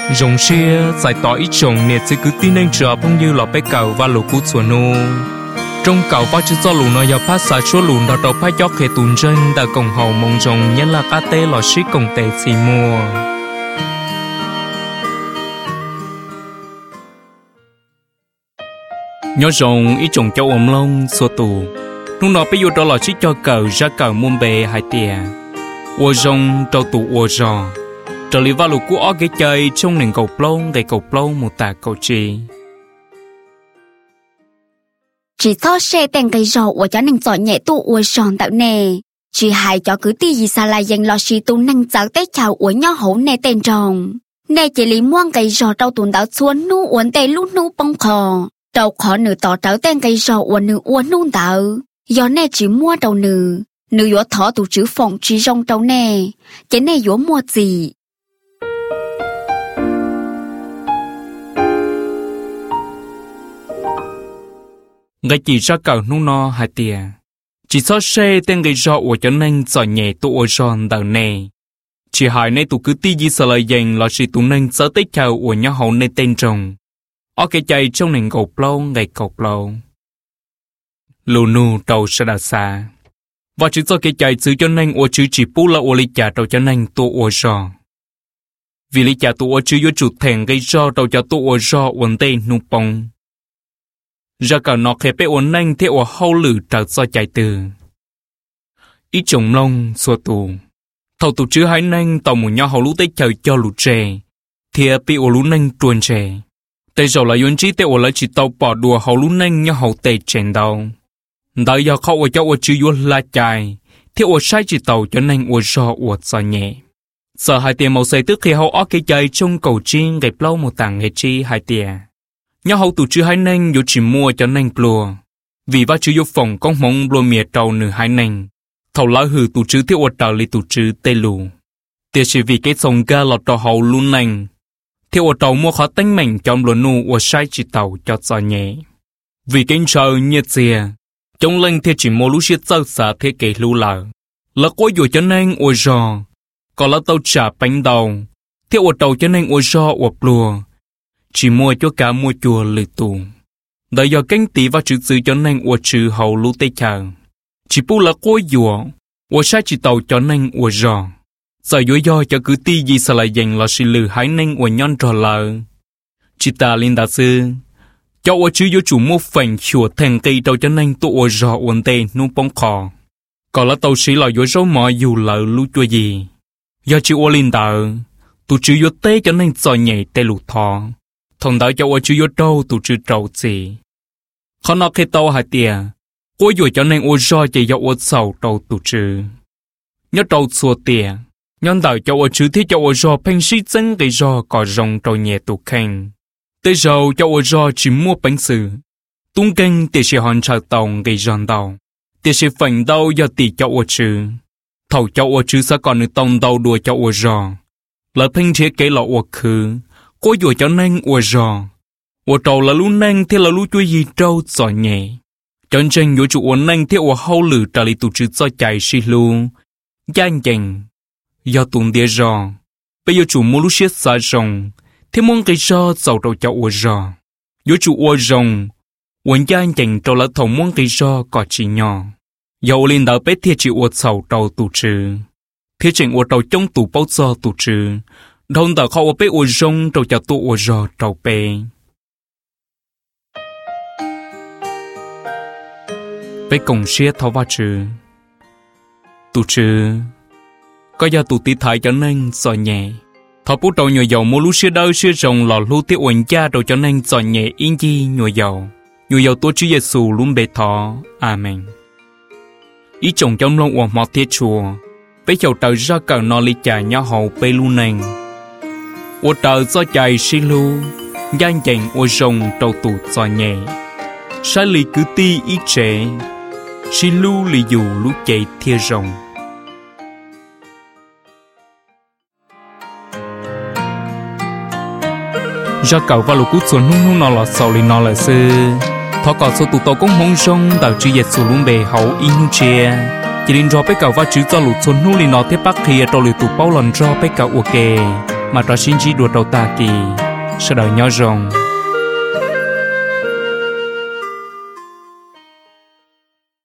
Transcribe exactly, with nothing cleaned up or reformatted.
rồng xia giải tỏa ít trồng nè sẽ cứ tin anh chờ phong như lọ bé cầu và lũ cút xuân nô trong cầu và chữ do lũ nó giờ phát xả số lũ đó đầu phát gió khề tùn chân đã cùng hậu mong rồng nhân là cá tê lọ xí cùng tê xì mua nhớ rồng ít trồng châu ôm lông xua tù lúc đó bây giờ đó là xí cho cầu ra cầu muôn bề hai tia ô rồng trâu tù ô rò trở lại vào lũ cũ ở cái chơi trong nền cầu plong cái cầu plong một tà cầu chi chỉ thao xe tên cái rò của cho nền giỏi nhẹ tu uốn sòn tạo nè chỉ hai cho cứ ti gì xa lại dành lo xì tu nền giáo tế chào uốn nhỏ hổ nè tên rồng nè chỉ lý muang cái rò trâu tuần đảo xuống nu uốn tê lút nu bông khò trâu khó nửa tỏ trâu tên cái rò uốn nửa uốn nu đảo do nè chỉ mua trâu nửa nửa yếu thọ tu chữ phòng chỉ rong trâu nè chỉ nè yếu mua gì ngay chỉ ra cầu nung no hai tia chỉ so xe tên cái rọ của cho nên giỏi nhẹ tụ ở giòn đầu nè chỉ hai nay tụ cứ ti gì sợ lời dành là chỉ tụ nên sợ tới chào của nhau hậu nên tên trồng ở cái chạy trong nền cầu plau ngày cầu plau lù nù đầu sẽ đào xa và chỉ do cái chạy giữ cho nên ở chữ chỉ bù là ở lý trả đầu cho nên tụ ở giòn vì lý trả tụ ở chữ yếu chủ thèn cái rọ đầu cho tụ ở giò ổn tên nụ bông ra cả nó khép bé ổn nhanh theo ở hậu lử trở do chạy từ ít trồng lông xua tù thầu tù chứ hãy nhanh tàu một nhau hậu lũ tới chờ cho lũ trẻ thì bị ổ lũ nhanh tuôn trẻ tại rồi là yến chí theo ở lại chỉ tàu bỏ đùa hậu lũ nhanh nhau hậu tệ chèn đầu đợi giờ khâu ở chỗ ở chữ yến la chạy theo ở sai chỉ tàu cho nhanh ở do ở do nhẹ sợ hai tiền màu xanh tức khi hậu ở cái chơi trong cầu chiên gạch lâu một tảng hệ chi hai tiền nhau hậu tụ chữ hai nành yo chỉ mua cho nành plua vì va chữ yo phòng con mong plua miệt trâu nửa hai nành thầu lá hử tụ chữ theo ở trào li tụ chữ tê lù tiệt chỉ vì cái sông ga lọt trâu hậu luôn nành theo ở trâu mua khó tánh mảnh trong plua nu ở sai chỉ tàu cho giò nhẹ vì cái trâu nhiệt dìa trong lệnh theo chỉ mua lú xiết sơ xả thế kể lưu lờ là có yo cho nành ở giò còn là tàu trả bánh đầu theo ở trâu cho nành ở giò ở plua chỉ mua cho cả mua chùa lười tù đợi giờ cánh tỷ và chữ chữ cho nên ua chữ hậu lũ tây chờ chỉ bu là cố dùa ua sai chỉ tàu cho nên ua rò giờ dối do cho cứ ti gì sẽ lại dành là sự lử hái nên ua nhon trò lờ chỉ ta linh đạo sư cho ua chữ vô chủ mua phèn chùa thành cây tàu cho nên tụ ua rò uốn tê nu bóng khò còn là tàu sĩ là dối rau mò dù lờ lũ chua gì do chữ ua linh đạo tụ chữ vô tê cho nên giỏi nhảy tê lụt thò thông đạo cho ở chữ yếu trâu tụ chữ trâu gì khó nói khi tao hai tia cô yếu cho nên ô do chỉ do ô sầu trâu tụ chữ nhớ trâu xua tia nhân đạo cho ở chữ thì cho ở do phanh sĩ chân cái do có rong trâu nhẹ tụ khen tới giờ cho ở do chỉ mua bánh sử tung kênh thì sẽ hoàn trả tàu cái giòn tàu thì sẽ phanh đâu do tỷ cho ở chữ thầu cho ở chữ sẽ còn được tông đầu đùa cho ở do là phanh chế cái lọ ở khứ cô dùa cho nên ua rò ua trâu là lú neng thế là lú chui gì trâu giỏi nhẹ chân chân dùa chủ ua neng thế ua hậu lử trả lý tụ chữ do chạy xì lú gian chành do tùng đĩa rò bây giờ chủ mua lú xiết xa rồng thế mong cái rò giàu trâu cho ua rò dùa chủ ua rồng ua gian chành trâu là thòng mong cái rò có chỉ nhỏ dầu lên đảo bếp thiệt chỉ ua giàu trâu tụ chữ thế chành ua trâu trong tụ bao do tụ chữ thông tờ khâu bê ua rong trâu cho tụ ua rò trâu bê bê cổng xế thao va chữ tụ chữ có do tụ tí thái cho nên giỏi nhẹ thao bút trâu nhồi dầu mua lú xế đau xế rồng lò lú tí uẩn cha trâu cho nên giỏi nhẹ yên chi nhồi dầu nhồi dầu tôi chữ Giêsu luôn bê thọ amen ý chồng trong lòng uổng mọt thiết chùa bê chầu trời ra cờ nó lý trả nhau hậu bê lu nền ô trời do chạy xí lu gian chành ô rồng trâu tụ do nhẹ sai lì cứ ti ít trẻ xí lu lì dù lú chạy thia rồng ra cầu và lũ cút xuống nung nung nó là sầu lì nó là sư thọ cỏ số tụ tàu cũng mong rong đào chữ dệt sù luôn bề hậu in nu chia chỉ đến cho bé cầu và chữ cho lũ xuống nung lì nó tiếp bắc kia trâu lì tụ bao lần cho bé cầu ok mà cho xin chỉ đùa đầu ta kỳ, sau đó nhỏ rồng,